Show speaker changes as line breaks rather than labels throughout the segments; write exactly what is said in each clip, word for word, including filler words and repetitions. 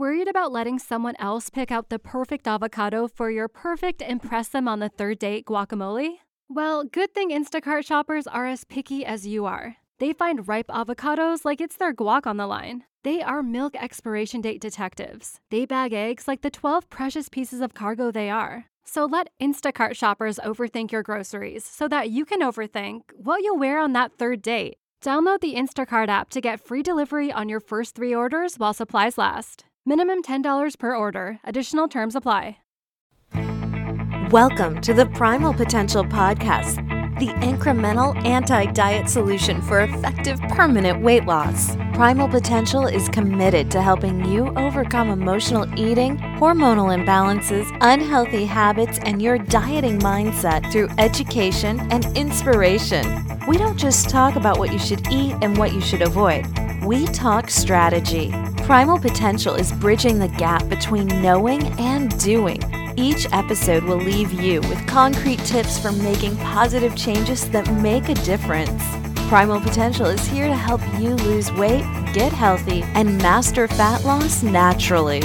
Worried about letting someone else pick out the perfect avocado for your perfect impress them on the third date guacamole? Well, good thing Instacart shoppers are as picky as you are. They find ripe avocados like it's their guac on the line. They are milk expiration date detectives. They bag eggs like the twelve precious pieces of cargo they are. So let Instacart shoppers overthink your groceries so that you can overthink what you'll wear on that third date. Download the Instacart app to get free delivery on your first three orders while supplies last. Minimum ten dollars per order. Additional terms apply.
Welcome to the Primal Potential Podcast, the incremental anti-diet solution for effective permanent weight loss. Primal Potential is committed to helping you overcome emotional eating, hormonal imbalances, unhealthy habits, and your dieting mindset through education and inspiration. We don't just talk about what you should eat and what you should avoid. We talk strategy. Primal Potential is bridging the gap between knowing and doing. Each episode will leave you with concrete tips for making positive changes that make a difference. Primal Potential is here to help you lose weight, get healthy, and master fat loss naturally.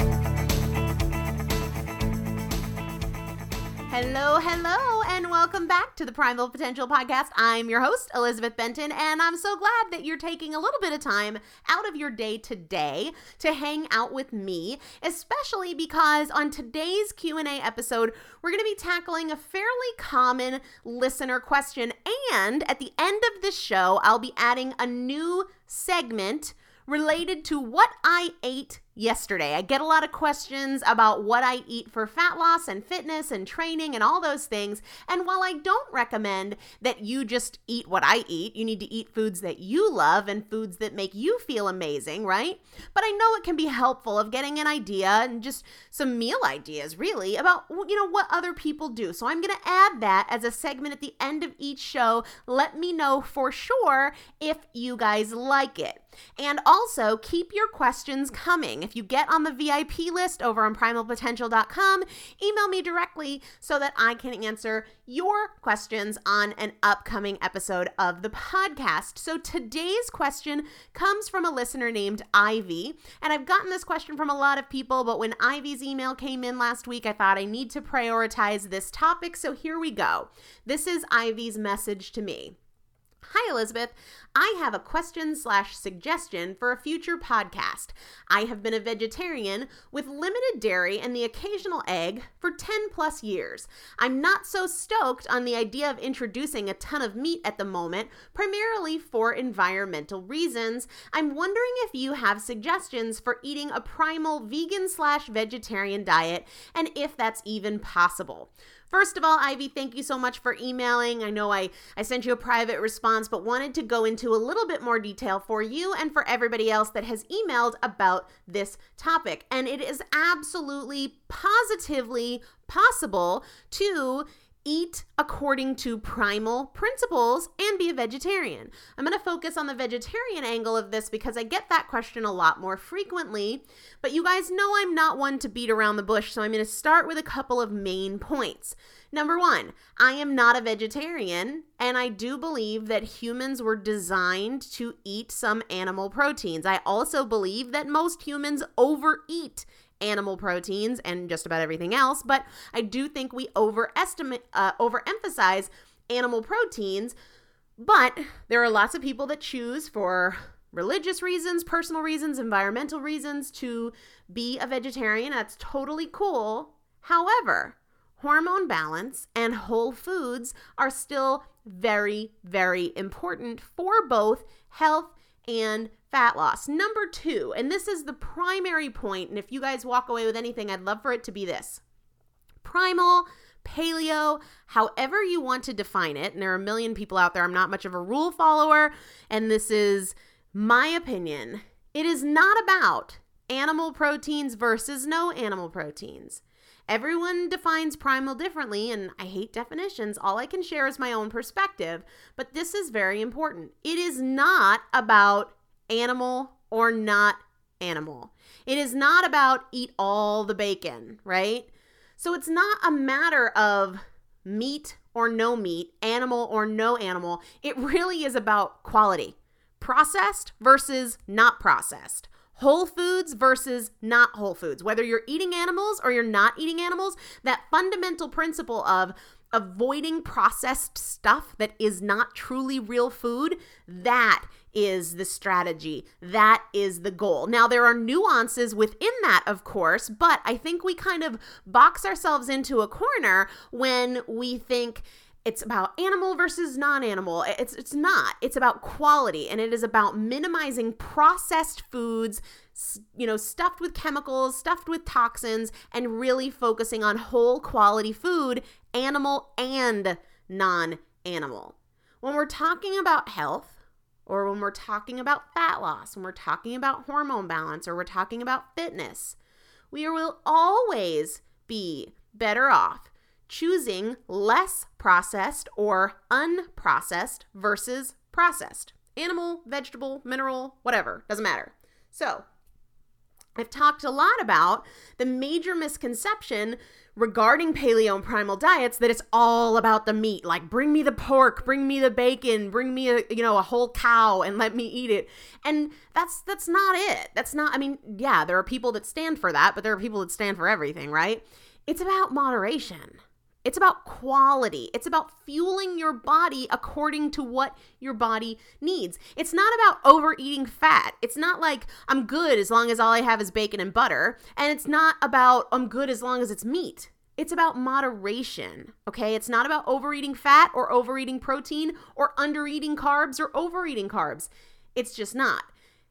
Hello, hello, and welcome back to the Primal Potential Podcast. I'm your host, Elizabeth Benton, and I'm so glad that you're taking a little bit of time out of your day today to hang out with me, especially because on today's Q and A episode, we're going to be tackling a fairly common listener question, and at the end of this show, I'll be adding a new segment related to what I ate yesterday. I get a lot of questions about what I eat for fat loss and fitness and training and all those things. And while I don't recommend that you just eat what I eat, you need to eat foods that you love and foods that make you feel amazing, right? But I know it can be helpful of getting an idea and just some meal ideas, really, about, you know, what other people do. So I'm going to add that as a segment at the end of each show. Let me know for sure if you guys like it. And also, keep your questions coming. If you get on the V I P list over on primal potential dot com, email me directly so that I can answer your questions on an upcoming episode of the podcast. So today's question comes from a listener named Ivy, and I've gotten this question from a lot of people, but when Ivy's email came in last week, I thought I need to prioritize this topic, so here we go. This is Ivy's message to me. Hi, Elizabeth. I have a question slash suggestion for a future podcast. I have been a vegetarian with limited dairy and the occasional egg for ten plus years. I'm not so stoked on the idea of introducing a ton of meat at the moment, primarily for environmental reasons. I'm wondering if you have suggestions for eating a primal vegan slash vegetarian diet and if that's even possible. First of all, Ivy, thank you so much for emailing. I know I, I sent you a private response, but wanted to go into a little bit more detail for you and for everybody else that has emailed about this topic. And it is absolutely, positively possible to eat according to primal principles and be a vegetarian. I'm going to focus on the vegetarian angle of this because I get that question a lot more frequently, but you guys know I'm not one to beat around the bush, so I'm going to start with a couple of main points. Number one, I am not a vegetarian, and I do believe that humans were designed to eat some animal proteins. I also believe that most humans overeat animal proteins and just about everything else, but I do think we overestimate, uh, overemphasize animal proteins, but there are lots of people that choose for religious reasons, personal reasons, environmental reasons to be a vegetarian. That's totally cool. However, hormone balance and whole foods are still very, very important for both health and fat loss. Number two, and this is the primary point, and if you guys walk away with anything, I'd love for it to be this. Primal, paleo, however you want to define it, and there are a million people out there, I'm not much of a rule follower, and this is my opinion. It is not about animal proteins versus no animal proteins. Everyone defines primal differently, and I hate definitions. All I can share is my own perspective, but this is very important. It is not about animal or not animal. It is not about eat all the bacon, right? So it's not a matter of meat or no meat, animal or no animal. It really is about quality. Processed versus not processed. whole foods versus not whole foods. Whether you're eating animals or you're not eating animals, that fundamental principle of avoiding processed stuff that is not truly real food, that is the strategy. That is the goal. Now, there are nuances within that, of course, but I think we kind of box ourselves into a corner when we think it's about animal versus non-animal. It's it's not. It's about quality, and it is about minimizing processed foods, you know, stuffed with chemicals, stuffed with toxins, and really focusing on whole quality food, animal and non-animal. When we're talking about health, or when we're talking about fat loss, when we're talking about hormone balance, or we're talking about fitness, we will always be better off choosing less processed or unprocessed versus processed. Animal, vegetable, mineral, whatever, doesn't matter. So, I've talked a lot about the major misconception regarding paleo and primal diets, that it's all about the meat. Like, bring me the pork, bring me the bacon, bring me a, you know, a whole cow and let me eat it. And that's that's not it. That's not, I mean, yeah, there are people that stand for that, but there are people that stand for everything, right? It's about moderation. It's about quality. It's about fueling your body according to what your body needs. It's not about overeating fat. It's not like I'm good as long as all I have is bacon and butter. And it's not about I'm good as long as it's meat. It's about moderation, okay? It's not about overeating fat or overeating protein or undereating carbs or overeating carbs. It's just not.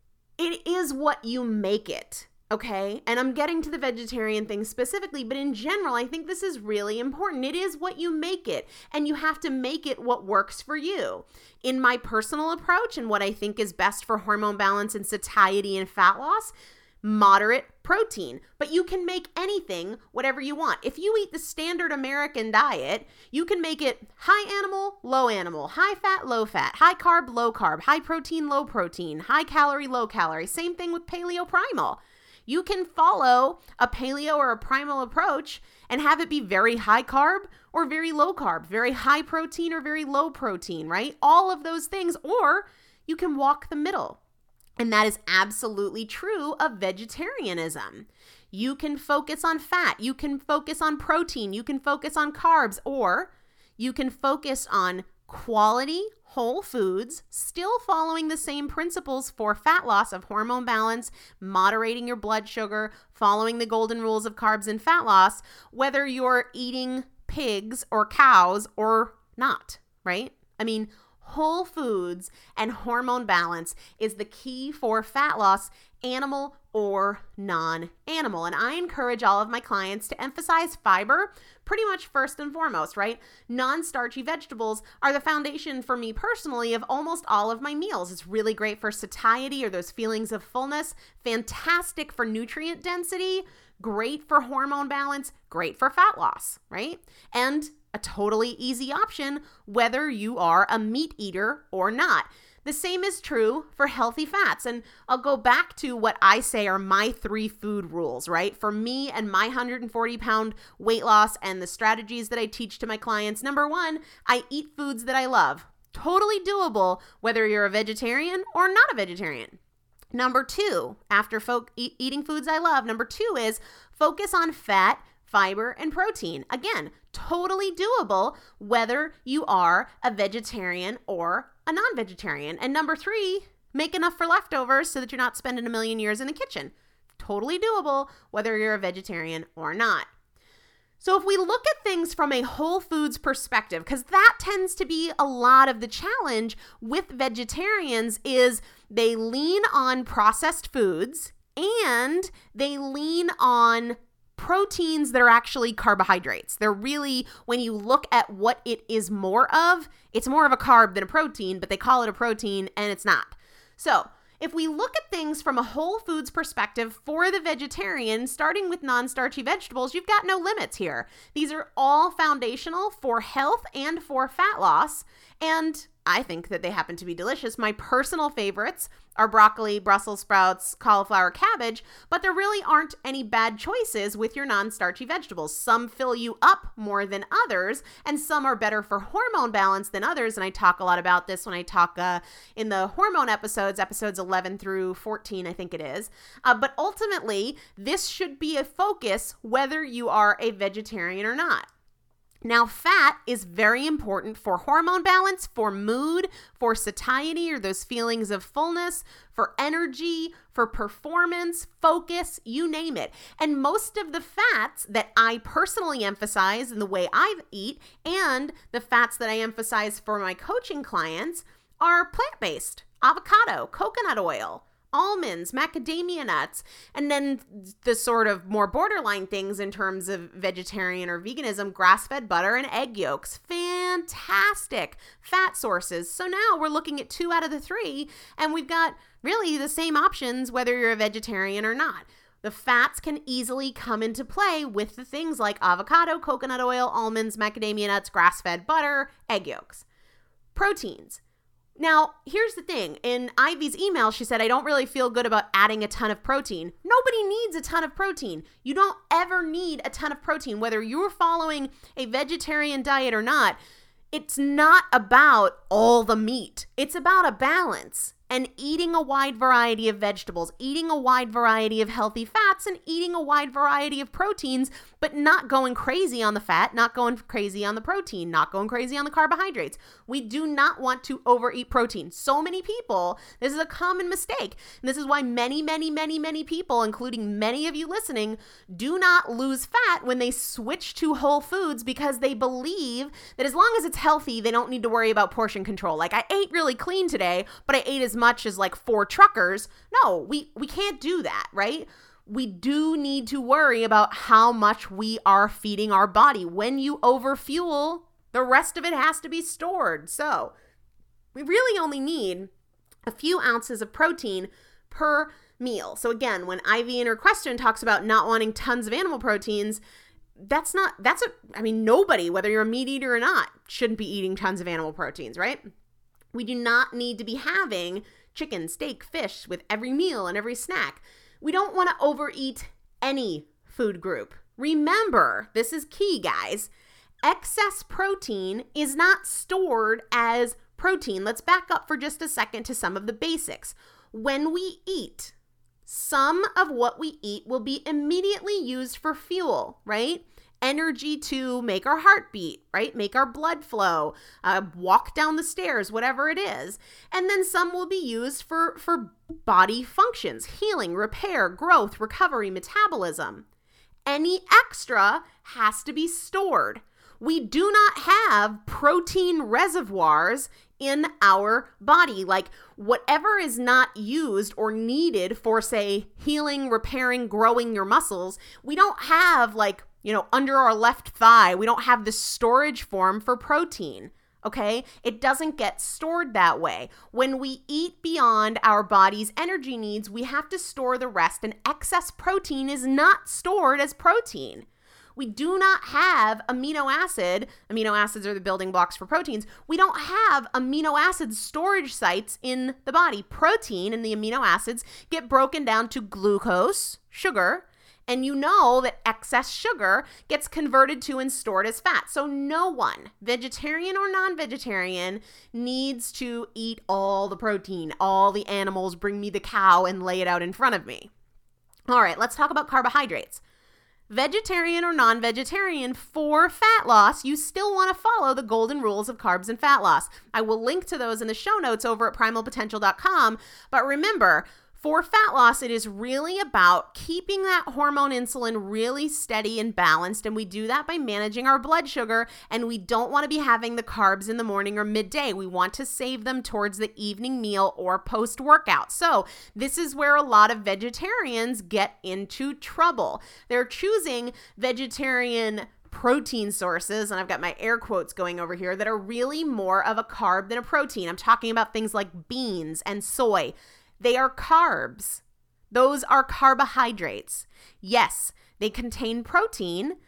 It is what you make it. Okay, and I'm getting to the vegetarian thing specifically, but in general, I think this is really important. It is what you make it, and you have to make it what works for you. In my personal approach and what I think is best for hormone balance and satiety and fat loss, moderate protein, but you can make anything whatever you want. If you eat the standard American diet, you can make it high animal, low animal, high fat, low fat, high carb, low carb, high protein, low protein, high calorie, low calorie. Same thing with paleo primal. You can follow a paleo or a primal approach and have it be very high carb or very low carb, very high protein or very low protein, right? All of those things, or you can walk the middle. And that is absolutely true of vegetarianism. You can focus on fat, you can focus on protein, you can focus on carbs, or you can focus on quality whole foods, still following the same principles for fat loss of hormone balance, moderating your blood sugar, following the golden rules of carbs and fat loss, whether you're eating pigs or cows or not, right? I mean, whole foods and hormone balance is the key for fat loss, animal or non-animal. And I encourage all of my clients to emphasize fiber pretty much first and foremost, right? Non-starchy vegetables are the foundation for me personally of almost all of my meals. It's really great for satiety or those feelings of fullness, fantastic for nutrient density, great for hormone balance, great for fat loss, right? And a totally easy option whether you are a meat eater or not. The same is true for healthy fats. And I'll go back to what I say are my three food rules, right? For me and my one hundred forty pound weight loss and the strategies that I teach to my clients. Number one, I eat foods that I love. Totally doable whether you're a vegetarian or not a vegetarian. Number two, after fo- e- eating foods I love, number two is focus on fat, fiber, and protein. Again, totally doable whether you are a vegetarian or a non-vegetarian. And number three, make enough for leftovers so that you're not spending a million years in the kitchen. Totally doable whether you're a vegetarian or not. So if we look at things from a whole foods perspective, because that tends to be a lot of the challenge with vegetarians, is they lean on processed foods and they lean on proteins that are actually carbohydrates. They're really, when you look at what it is more of, it's more of a carb than a protein, but they call it a protein and it's not. So if we look at things from a whole foods perspective for the vegetarian, starting with non-starchy vegetables, you've got no limits here. These are all foundational for health and for fat loss. And I think that they happen to be delicious. My personal favorites are broccoli, Brussels sprouts, cauliflower, cabbage, but there really aren't any bad choices with your non-starchy vegetables. Some fill you up more than others, and some are better for hormone balance than others, and I talk a lot about this when I talk uh, in the hormone episodes, episodes eleven through fourteen, I think it is. Uh, but ultimately, this should be a focus whether you are a vegetarian or not. Now, fat is very important for hormone balance, for mood, for satiety or those feelings of fullness, for energy, for performance, focus, you name it. And most of the fats that I personally emphasize in the way I eat and the fats that I emphasize for my coaching clients are plant-based, avocado, coconut oil, almonds, macadamia nuts, and then the sort of more borderline things in terms of vegetarian or veganism, grass-fed butter and egg yolks. Fantastic fat sources. So now we're looking at two out of the three, and we've got really the same options whether you're a vegetarian or not. The fats can easily come into play with the things like avocado, coconut oil, almonds, macadamia nuts, grass-fed butter, egg yolks. Proteins. Now, here's the thing. In Ivy's email, she said, I don't really feel good about adding a ton of protein. Nobody needs a ton of protein. You don't ever need a ton of protein, whether you're following a vegetarian diet or not. It's not about all the meat. It's about a balance. And eating a wide variety of vegetables, eating a wide variety of healthy fats, and eating a wide variety of proteins, but not going crazy on the fat, not going crazy on the protein, not going crazy on the carbohydrates. We do not want to overeat protein. So many people, this is a common mistake. And this is why many, many, many, many people, including many of you listening, do not lose fat when they switch to whole foods because they believe that as long as it's healthy, they don't need to worry about portion control. Like, I ate really clean today, but I ate as much as like four truckers. No, we, we can't do that, right? We do need to worry about how much we are feeding our body. When you overfuel, the rest of it has to be stored. So we really only need a few ounces of protein per meal. So again, when Ivy in her question talks about not wanting tons of animal proteins, that's not, that's a, I mean, nobody, whether you're a meat eater or not, shouldn't be eating tons of animal proteins, right? We do not need to be having chicken, steak, fish with every meal and every snack. We don't want to overeat any food group. Remember, this is key, guys. Excess protein is not stored as protein. Let's back up for just a second to some of the basics. When we eat, some of what we eat will be immediately used for fuel, right? Energy to make our heart beat, right? Make our blood flow, uh, walk down the stairs, whatever it is. And then some will be used for, for body functions, healing, repair, growth, recovery, metabolism. Any extra has to be stored. We do not have protein reservoirs in our body. Like whatever is not used or needed for, say, healing, repairing, growing your muscles, we don't have like, you know, under our left thigh, we don't have the storage form for protein, okay? It doesn't get stored that way. When we eat beyond our body's energy needs, we have to store the rest, and excess protein is not stored as protein. We do not have amino acid, amino acids are the building blocks for proteins. We don't have amino acid storage sites in the body. Protein and the amino acids get broken down to glucose, sugar, and you know that excess sugar gets converted to and stored as fat. So no one, vegetarian or non-vegetarian, needs to eat all the protein, all the animals, bring me the cow and lay it out in front of me. All right, let's talk about carbohydrates. Vegetarian or non-vegetarian, for fat loss, you still want to follow the golden rules of carbs and fat loss. I will link to those in the show notes over at primal potential dot com. But remember, for fat loss, it is really about keeping that hormone insulin really steady and balanced, and we do that by managing our blood sugar, and we don't want to be having the carbs in the morning or midday. We want to save them towards the evening meal or post-workout. So this is where a lot of vegetarians get into trouble. They're choosing vegetarian protein sources, and I've got my air quotes going over here, that are really more of a carb than a protein. I'm talking about things like beans and soy. They are carbs. Those are carbohydrates. Yes, they contain protein,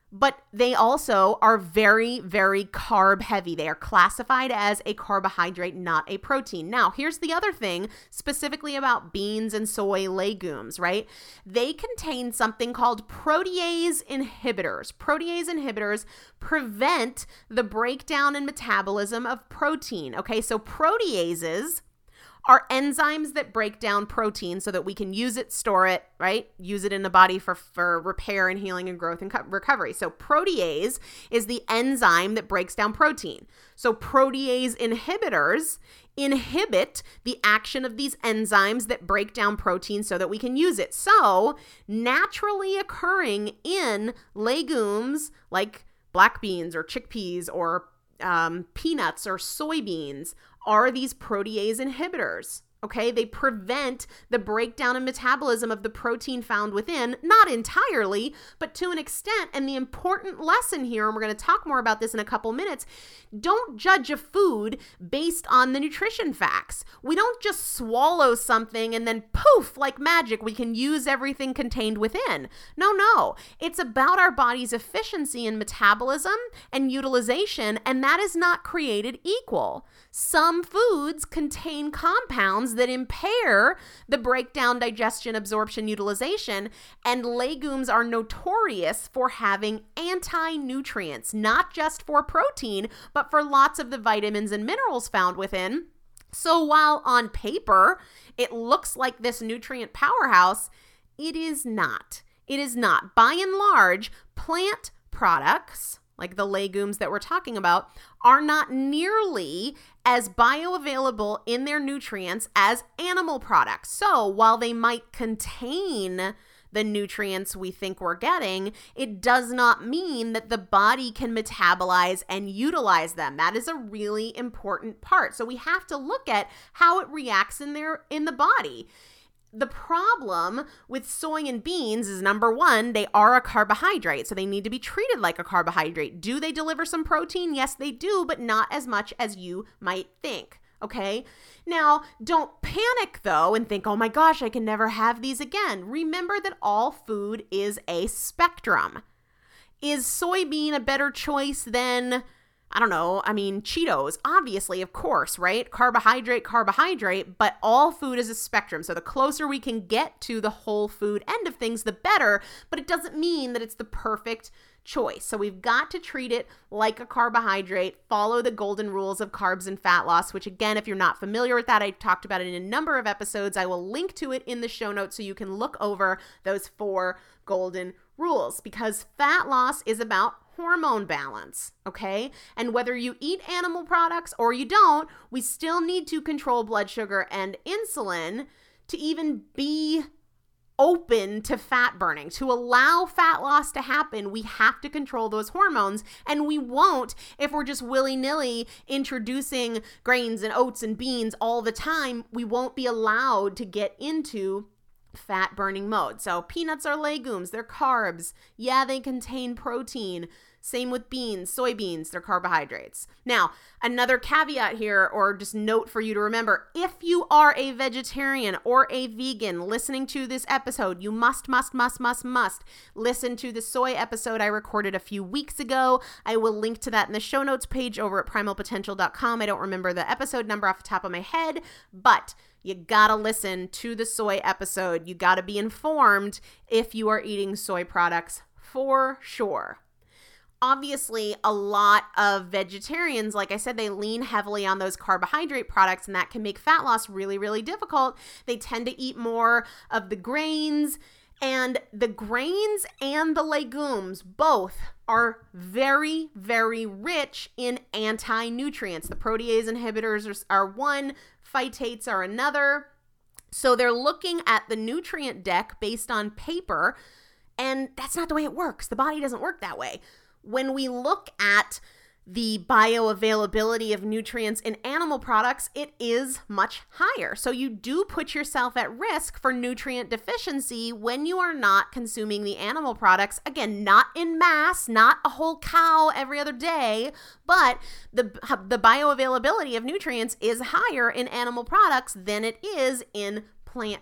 but they also are very, very carb heavy. They are classified as a carbohydrate, not a protein. Now, here's the other thing specifically about beans and soy legumes, right? They contain something called protease inhibitors. Protease inhibitors prevent the breakdown and metabolism of protein, okay? So proteases are enzymes that break down protein so that we can use it, store it, right? Use it in the body for, for repair and healing and growth and co- recovery. So protease is the enzyme that breaks down protein. So protease inhibitors inhibit the action of these enzymes that break down protein so that we can use it. So naturally occurring in legumes like black beans or chickpeas or um, peanuts or soybeans are these protease inhibitors. Okay, they prevent the breakdown and metabolism of the protein found within, not entirely, but to an extent. And the important lesson here, and we're going to talk more about this in a couple minutes, don't judge a food based on the nutrition facts. We don't just swallow something and then poof, like magic, we can use everything contained within. No, no, it's about our body's efficiency in metabolism and utilization, and that is not created equal. Some foods contain compounds that impair the breakdown, digestion, absorption, utilization, and legumes are notorious for having anti-nutrients, not just for protein, but for lots of the vitamins and minerals found within. So while on paper, it looks like this nutrient powerhouse, it is not. It is not. By and large, plant products, like the legumes that we're talking about, are not nearly as bioavailable in their nutrients as animal products. So while they might contain the nutrients we think we're getting, it does not mean that the body can metabolize and utilize them. That is a really important part. So we have to look at how it reacts in their in the body. The problem with soy and beans is, number one, they are a carbohydrate, so they need to be treated like a carbohydrate. Do they deliver some protein? Yes, they do, but not as much as you might think, okay? Now, don't panic, though, and think, oh my gosh, I can never have these again. Remember that all food is a spectrum. Is soybean a better choice than, I don't know, I mean, Cheetos, obviously, of course, right? Carbohydrate, carbohydrate, but all food is a spectrum. So the closer we can get to the whole food end of things, the better, but it doesn't mean that it's the perfect choice. So we've got to treat it like a carbohydrate, follow the golden rules of carbs and fat loss, which again, if you're not familiar with that, I talked about it in a number of episodes. I will link to it in the show notes so you can look over those four golden rules, because fat loss is about hormone balance, okay? And whether you eat animal products or you don't, we still need to control blood sugar and insulin to even be open to fat burning. To allow fat loss to happen, we have to control those hormones, and we won't if we're just willy-nilly introducing grains and oats and beans all the time. We won't be allowed to get into fat burning mode. So peanuts are legumes, they're carbs. Yeah, they contain protein. Same with beans, soybeans, they're carbohydrates. Now, another caveat here, or just note for you to remember, if you are a vegetarian or a vegan listening to this episode, you must, must, must, must, must listen to the soy episode I recorded a few weeks ago. I will link to that in the show notes page over at primal potential dot com. I don't remember the episode number off the top of my head, but you gotta listen to the soy episode. You gotta be informed if you are eating soy products for sure. Obviously, a lot of vegetarians, like I said, they lean heavily on those carbohydrate products, and that can make fat loss really, really difficult. They tend to eat more of the grains, and the grains and the legumes both are very, very rich in anti-nutrients. The protease inhibitors are, are one, phytates are another. So they're looking at the nutrient deck based on paper, and that's not the way it works. The body doesn't work that way. When we look at the bioavailability of nutrients in animal products, it is much higher. So you do put yourself at risk for nutrient deficiency when you are not consuming the animal products. Again, not in mass, not a whole cow every other day, but the, the bioavailability of nutrients is higher in animal products than it is in plant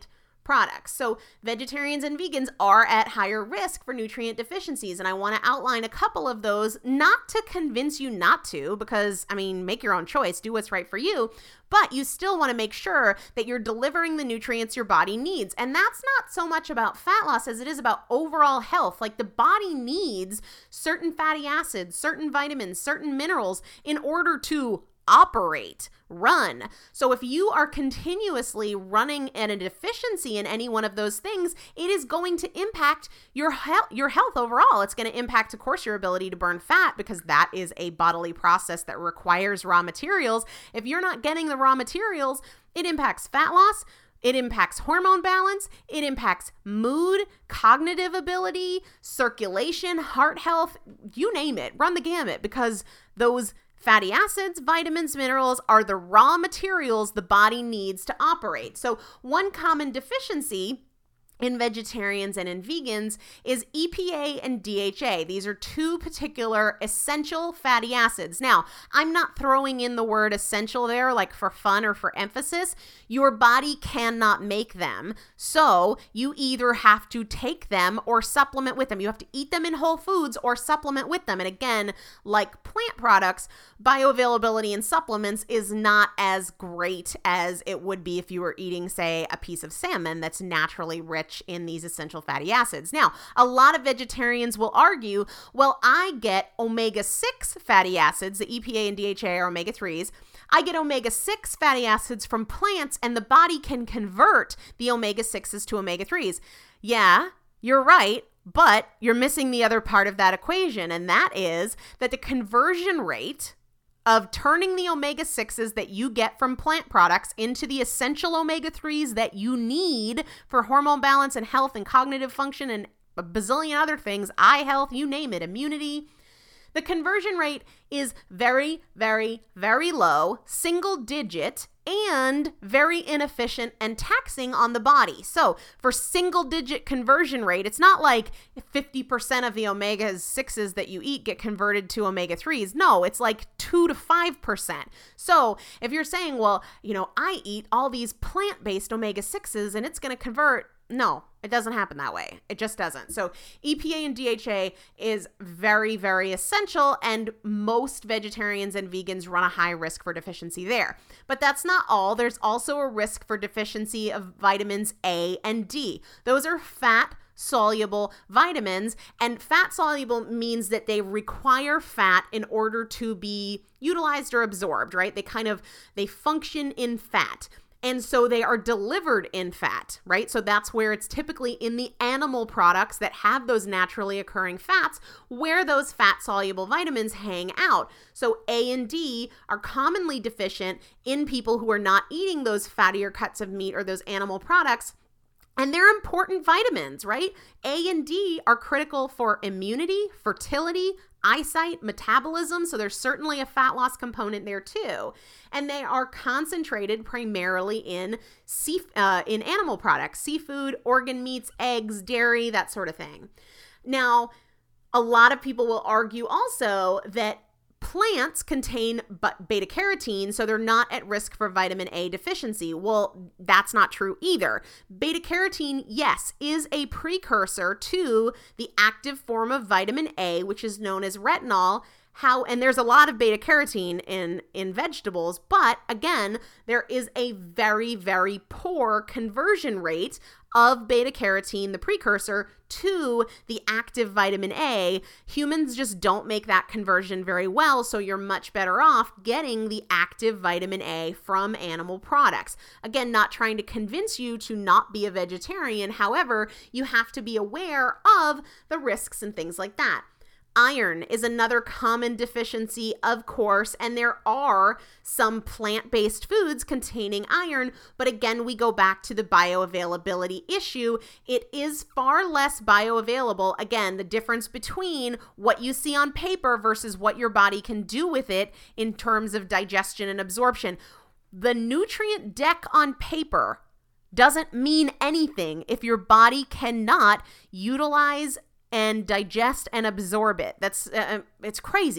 products. So vegetarians and vegans are at higher risk for nutrient deficiencies. And I want to outline a couple of those, not to convince you not to, because, I mean, make your own choice, do what's right for you, but you still want to make sure that you're delivering the nutrients your body needs. And that's not so much about fat loss as it is about overall health. Like the body needs certain fatty acids, certain vitamins, certain minerals in order to operate, run. So if you are continuously running at a deficiency in any one of those things, it is going to impact your health, your health overall. It's going to impact, of course, your ability to burn fat, because that is a bodily process that requires raw materials. If you're not getting the raw materials, it impacts fat loss. It impacts hormone balance. It impacts mood, cognitive ability, circulation, heart health, you name it. Run the gamut, because those fatty acids, vitamins, minerals are the raw materials the body needs to operate. So one common deficiency in vegetarians and in vegans is E P A and D H A. These are two particular essential fatty acids. Now, I'm not throwing in the word essential there like for fun or for emphasis. Your body cannot make them. So you either have to take them or supplement with them. You have to eat them in whole foods or supplement with them. And again, like plant products, bioavailability in supplements is not as great as it would be if you were eating, say, a piece of salmon that's naturally rich in these essential fatty acids. Now, a lot of vegetarians will argue, well, I get omega six fatty acids, the E P A and D H A are omega threes. I get omega six fatty acids from plants, and the body can convert the omega sixes to omega threes. Yeah, you're right, but you're missing the other part of that equation, and that is that the conversion rate of turning the omega sixes that you get from plant products into the essential omega threes that you need for hormone balance and health and cognitive function and a bazillion other things, eye health, you name it, immunity. The conversion rate is very, very, very low, single digit, and very inefficient and taxing on the body. So for single digit conversion rate, it's not like fifty percent of the omega sixes that you eat get converted to omega threes. No, it's like two to five percent. So if you're saying, well, you know, I eat all these plant-based omega sixes and it's going to convert, no, it doesn't happen that way. It just doesn't. So E P A and D H A is very, very essential, and most vegetarians and vegans run a high risk for deficiency there. But that's not all. There's also a risk for deficiency of vitamins A and D. Those are fat soluble vitamins, and fat soluble means that they require fat in order to be utilized or absorbed, right? They kind of, they function in fat. And so they are delivered in fat, right? So that's where it's typically in the animal products that have those naturally occurring fats where those fat-soluble vitamins hang out. So A and D are commonly deficient in people who are not eating those fattier cuts of meat or those animal products. And they're important vitamins, right? A and D are critical for immunity, fertility, eyesight, metabolism. So there's certainly a fat loss component there too. And they are concentrated primarily in sea, uh, in animal products, seafood, organ meats, eggs, dairy, that sort of thing. Now, a lot of people will argue also that plants contain beta carotene, so they're not at risk for vitamin A deficiency. Well, that's not true either. Beta carotene, yes, is a precursor to the active form of vitamin A, which is known as retinol. How, and there's a lot of beta carotene in, in vegetables, but again, there is a very, very poor conversion rate of beta carotene, the precursor, to the active vitamin A. Humans just don't make that conversion very well, so you're much better off getting the active vitamin A from animal products. Again, not trying to convince you to not be a vegetarian. However, you have to be aware of the risks and things like that. Iron is another common deficiency, of course, and there are some plant-based foods containing iron, but again, we go back to the bioavailability issue. It is far less bioavailable. Again, the difference between what you see on paper versus what your body can do with it in terms of digestion and absorption. The nutrient deck on paper doesn't mean anything if your body cannot utilize and digest and absorb it. That's uh, it's crazy.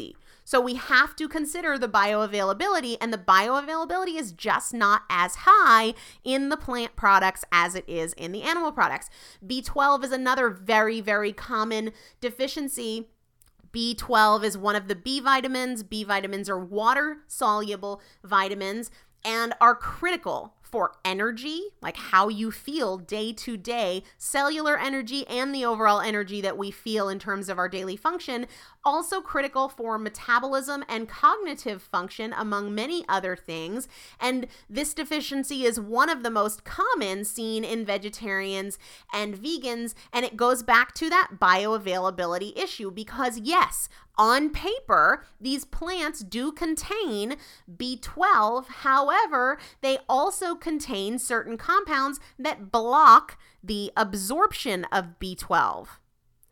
So we have to consider the bioavailability, and the bioavailability is just not as high in the plant products as it is in the animal products. B twelve is another very, very common deficiency. B twelve is one of the B vitamins. B vitamins are water-soluble vitamins and are critical for energy, like how you feel day to day, cellular energy, and the overall energy that we feel in terms of our daily function. Also critical for metabolism and cognitive function, among many other things. And this deficiency is one of the most common seen in vegetarians and vegans. And it goes back to that bioavailability issue because, yes, on paper, these plants do contain B twelve. However, they also contain certain compounds that block the absorption of B twelve.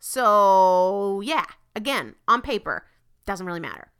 So, yeah, again, on paper, doesn't really matter.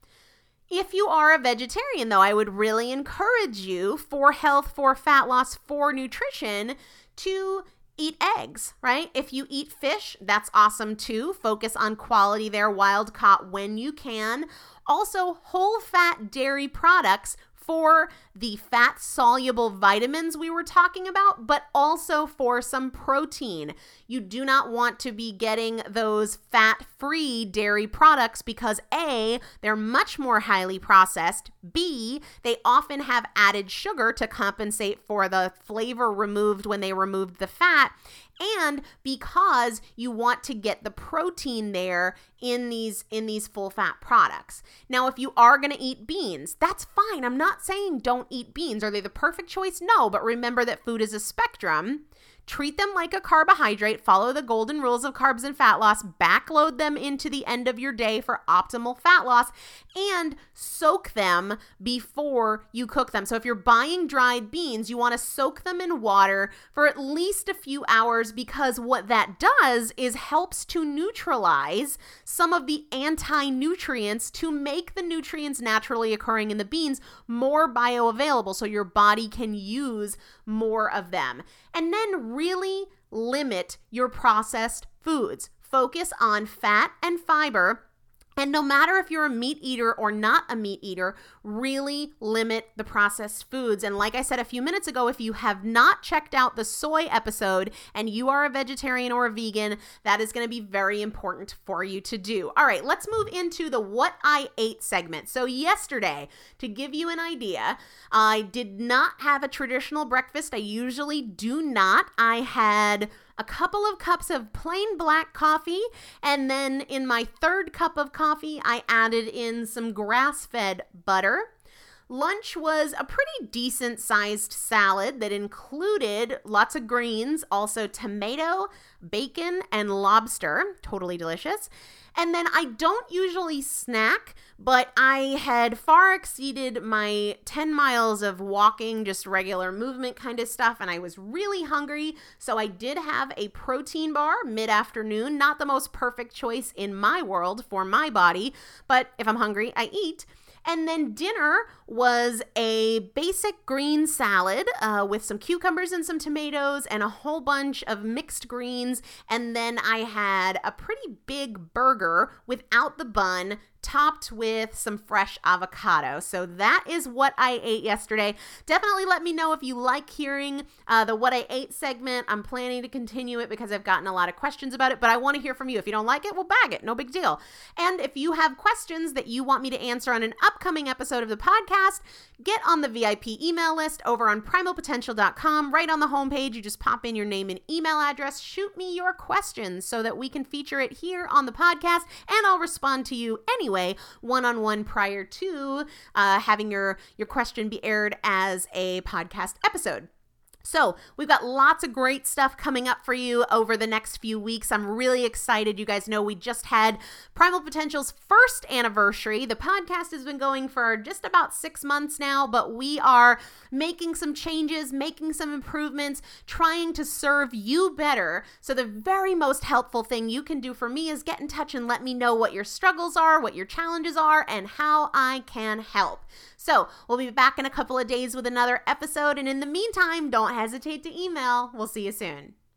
If you are a vegetarian, though, I would really encourage you, for health, for fat loss, for nutrition, to eat eggs, right? If you eat fish, that's awesome too. Focus on quality there, wild caught when you can. Also, whole fat dairy products for the fat soluble vitamins we were talking about, but also for some protein. You do not want to be getting those fat-free dairy products because A, they're much more highly processed. B, they often have added sugar to compensate for the flavor removed when they removed the fat. And because you want to get the protein there in these in these full fat products. Now, if you are going to eat beans, that's fine. I'm not saying don't eat beans. Are they the perfect choice? No, but remember that food is a spectrum. Treat them like a carbohydrate, follow the golden rules of carbs and fat loss, backload them into the end of your day for optimal fat loss, and soak them before you cook them. So if you're buying dried beans, you want to soak them in water for at least a few hours because what that does is helps to neutralize some of the anti-nutrients to make the nutrients naturally occurring in the beans more bioavailable so your body can use more of them. And then really limit your processed foods. Focus on fat and fiber. And no matter if you're a meat eater or not a meat eater, really limit the processed foods. And like I said a few minutes ago, if you have not checked out the soy episode and you are a vegetarian or a vegan, that is going to be very important for you to do. All right, let's move into the What I Ate segment. So yesterday, to give you an idea, I did not have a traditional breakfast. I usually do not. I had a couple of cups of plain black coffee, and then in my third cup of coffee, I added in some grass-fed butter. Lunch was a pretty decent-sized salad that included lots of greens, also tomato, bacon, and lobster. Totally delicious. And then I don't usually snack, but I had far exceeded my ten miles of walking, just regular movement kind of stuff, and I was really hungry, so I did have a protein bar mid-afternoon. Not the most perfect choice in my world for my body, but if I'm hungry, I eat. And then dinner was a basic green salad uh, with some cucumbers and some tomatoes and a whole bunch of mixed greens. And then I had a pretty big burger without the bun, topped with some fresh avocado. So that is what I ate yesterday. Definitely let me know if you like hearing uh, the What I Ate segment. I'm planning to continue it because I've gotten a lot of questions about it, but I want to hear from you. If you don't like it, we'll bag it. No big deal. And if you have questions that you want me to answer on an upcoming episode of the podcast, get on the V I P email list over on primal potential dot com. Right on the homepage, you just pop in your name and email address. Shoot me your questions so that we can feature it here on the podcast, and I'll respond to you anyway one-on-one prior to uh, having your, your question be aired as a podcast episode. So we've got lots of great stuff coming up for you over the next few weeks. I'm really excited. You guys know we just had Primal Potential's first anniversary. The podcast has been going for just about six months now, but we are making some changes, making some improvements, trying to serve you better. So the very most helpful thing you can do for me is get in touch and let me know what your struggles are, what your challenges are, and how I can help. So we'll be back in a couple of days with another episode. And in the meantime, don't hesitate to email. We'll see you soon.